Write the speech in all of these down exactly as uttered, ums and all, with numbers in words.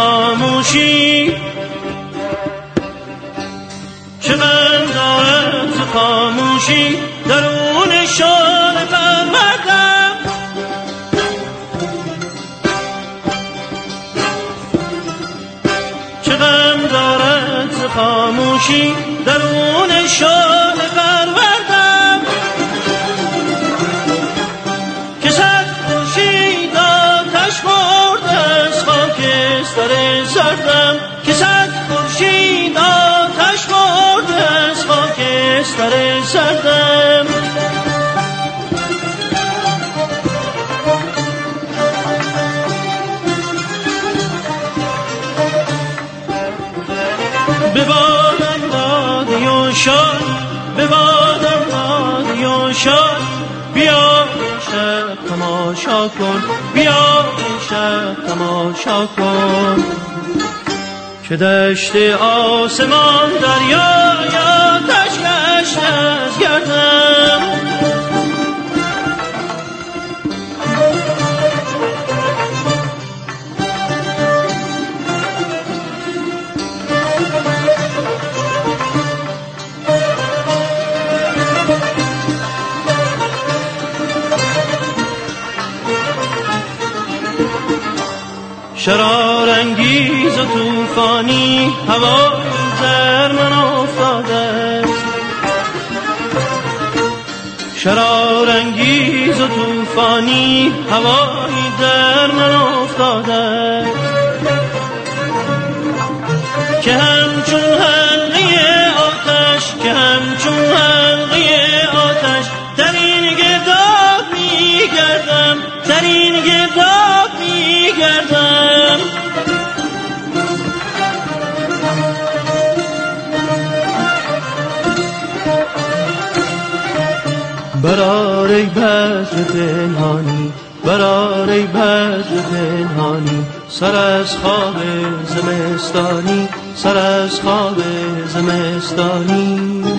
خاموشی، چه غم دارد ز خاموشی، درون شانه پروردم. چه غم دارد ز خاموشی، درون شانه پروردم. که صد خورشید آتش خورد از خاکستر سردم، که صد خورشید آتش خورد از خاکستر سردم. به بادم دادی و شاد، به بادم دادی و شاد، بیا شب تماشا کن، بیا شب تماشا کن. که دشت آسمان دریا یا تشکش از گردم. شرارانگیز و طوفانی هوای در من افتاده است. شرارانگیز و طوفانی هوای در من افتاده است. که همچون حلقه آتش، که همچون حلقه آتش در این گرداب میگردم، در این گرداب میگردم. برآر ای بدر پنهانی، برآر ای بدر پنهانی، سر از خواب زمستانی، سر از خواب زمستانی.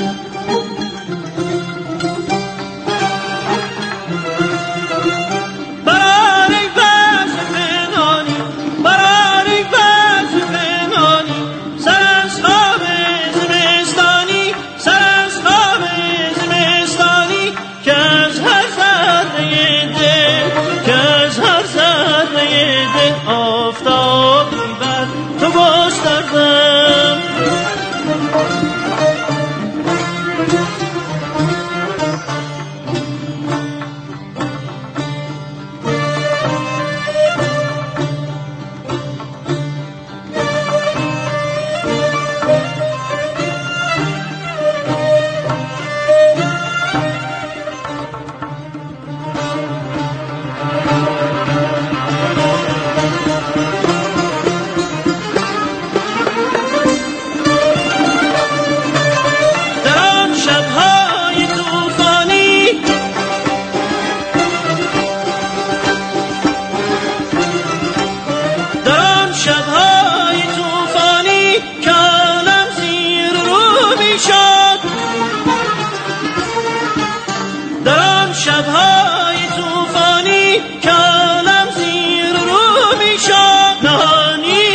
شبهای طوفانی کالم زیر رو می شد. نهانی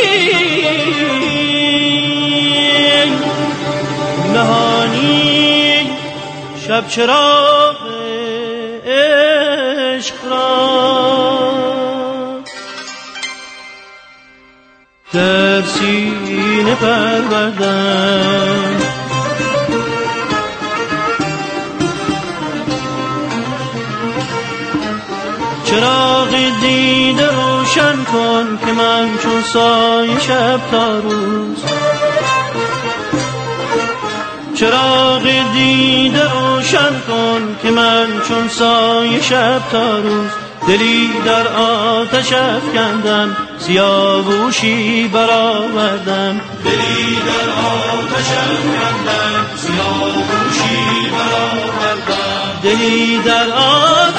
نهانی شب چراغ عشق را در سینه پروردم. چراغ دیده روشن کن که من چون سایه شب تا روز. چراغ دیده روشن کن که من چون سایه شب تا روز. دلی در آتش افکندم سیاوشی برآوردم. دلی در آتش افکندم سیاوشی برآوردم. دلی در آتش